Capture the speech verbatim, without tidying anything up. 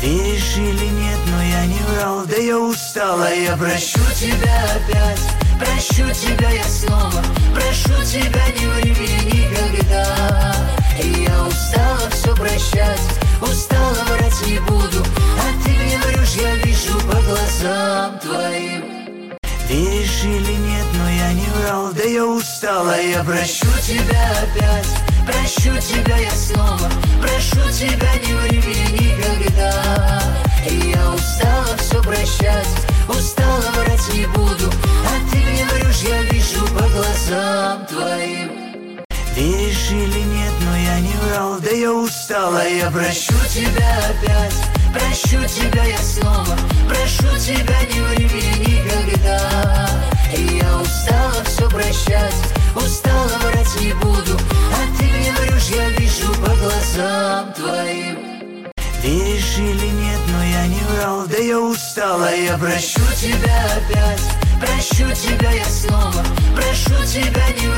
Веришь или нет, но я не врал, да я устала. Я прощу тебя опять, прощу тебя я снова, прошу тебя, не ври мне никогда. И я устала все прощать, устала врать не буду, а ты мне врешь, я вижу по глазам твоим. Веришь или нет, но я не врал, да я устала. Я прощу тебя опять, прощу тебя я снова, прошу тебя, не ври мне никогда. И я устала все прощать, устала врать не буду, а ты мне врешь, я вижу по глазам твоим. Веришь или нет, но я не врал, да я устала. Я прощу тебя опять, прощу тебя я снова, прошу тебя, не ври мне никогда. И я устала все прощать, устала врать не буду, а ты мне врешь, я вижу по глазам твоим. Веришь или нет, но я не врал, да я устала. Я прощу тебя опять, прощу тебя я снова, прошу тебя, не